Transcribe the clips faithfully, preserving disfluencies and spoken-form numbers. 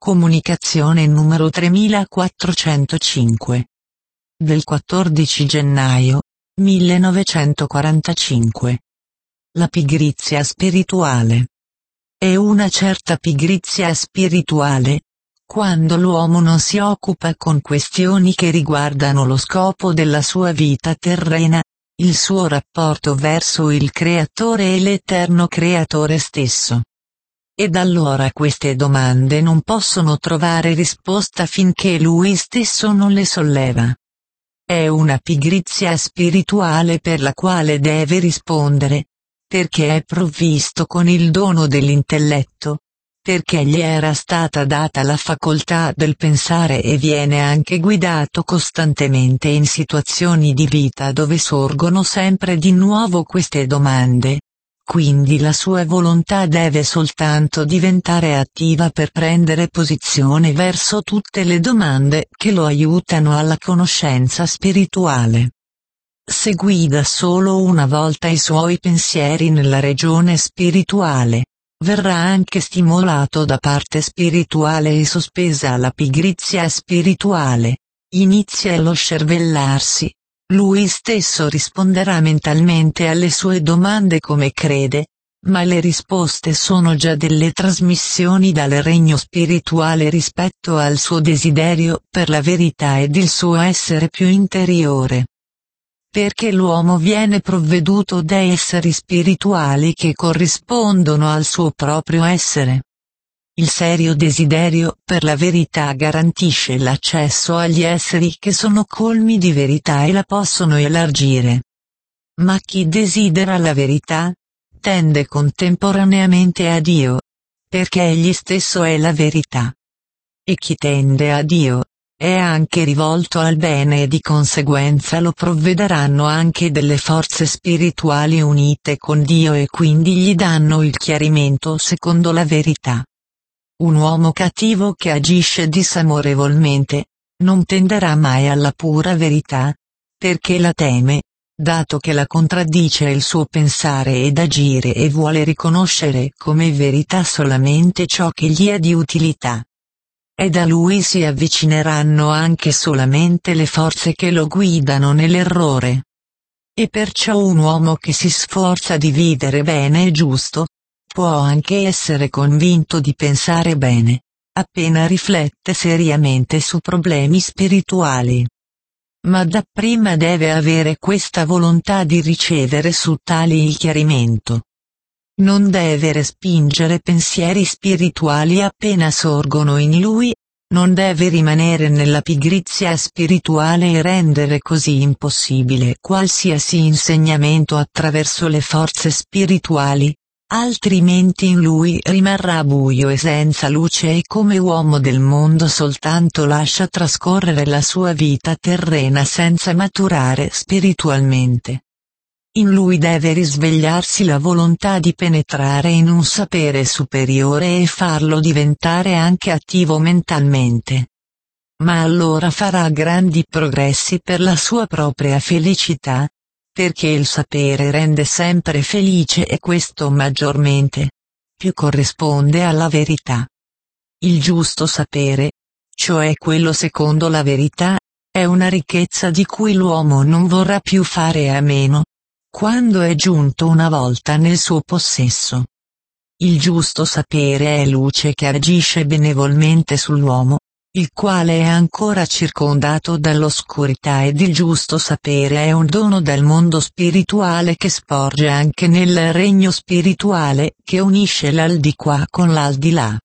Comunicazione numero tremilaquattrocentocinque. Del quattordici gennaio millenovecentoquarantacinque. La pigrizia spirituale. È una certa pigrizia spirituale, quando l'uomo non si occupa con questioni che riguardano lo scopo della sua vita terrena, il suo rapporto verso il Creatore e l'Eterno Creatore stesso. Ed allora queste domande non possono trovare risposta finché lui stesso non le solleva. È una pigrizia spirituale per la quale deve rispondere, perché è provvisto con il dono dell'intelletto, perché gli era stata data la facoltà del pensare e viene anche guidato costantemente in situazioni di vita dove sorgono sempre di nuovo queste domande. Quindi la sua volontà deve soltanto diventare attiva per prendere posizione verso tutte le domande che lo aiutano alla conoscenza spirituale. Se guida solo una volta i suoi pensieri nella regione spirituale, verrà anche stimolato da parte spirituale e sospesa la pigrizia spirituale, inizia lo scervellarsi. Lui stesso risponderà mentalmente alle sue domande come crede, ma le risposte sono già delle trasmissioni dal regno spirituale rispetto al suo desiderio per la verità ed il suo essere più interiore. Perché l'uomo viene provveduto da esseri spirituali che corrispondono al suo proprio essere. Il serio desiderio per la verità garantisce l'accesso agli esseri che sono colmi di verità e la possono elargire. Ma chi desidera la verità, tende contemporaneamente a Dio, perché egli stesso è la verità. E chi tende a Dio, è anche rivolto al bene e di conseguenza lo provvederanno anche delle forze spirituali unite con Dio e quindi gli danno il chiarimento secondo la verità. Un uomo cattivo che agisce disamorevolmente, non tenderà mai alla pura verità, perché la teme, dato che la contraddice il suo pensare ed agire e vuole riconoscere come verità solamente ciò che gli è di utilità. Ed a lui si avvicineranno anche solamente le forze che lo guidano nell'errore. E perciò un uomo che si sforza di vivere bene e giusto, può anche essere convinto di pensare bene, appena riflette seriamente su problemi spirituali. Ma dapprima deve avere questa volontà di ricevere su tali il chiarimento. Non deve respingere pensieri spirituali appena sorgono in lui, non deve rimanere nella pigrizia spirituale e rendere così impossibile qualsiasi insegnamento attraverso le forze spirituali. Altrimenti in lui rimarrà buio e senza luce e come uomo del mondo soltanto lascia trascorrere la sua vita terrena senza maturare spiritualmente. In lui deve risvegliarsi la volontà di penetrare in un sapere superiore e farlo diventare anche attivo mentalmente. Ma allora farà grandi progressi per la sua propria felicità, perché il sapere rende sempre felice e questo maggiormente più corrisponde alla verità. Il giusto sapere, cioè quello secondo la verità, è una ricchezza di cui l'uomo non vorrà più fare a meno, quando è giunto una volta nel suo possesso. Il giusto sapere è luce che agisce benevolmente sull'uomo, il quale è ancora circondato dall'oscurità ed il giusto sapere è un dono dal mondo spirituale che sporge anche nel regno spirituale che unisce l'aldilà con l'aldilà.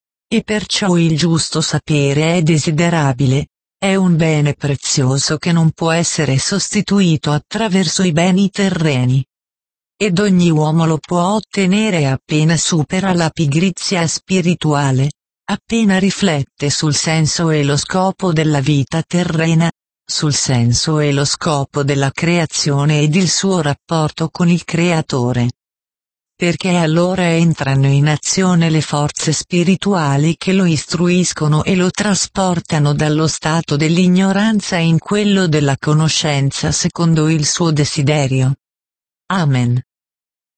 E perciò il giusto sapere è desiderabile, è un bene prezioso che non può essere sostituito attraverso i beni terreni. Ed ogni uomo lo può ottenere appena supera la pigrizia spirituale. Appena riflette sul senso e lo scopo della vita terrena, sul senso e lo scopo della creazione ed il suo rapporto con il Creatore. Perché allora entrano in azione le forze spirituali che lo istruiscono e lo trasportano dallo stato dell'ignoranza in quello della conoscenza secondo il suo desiderio. Amen.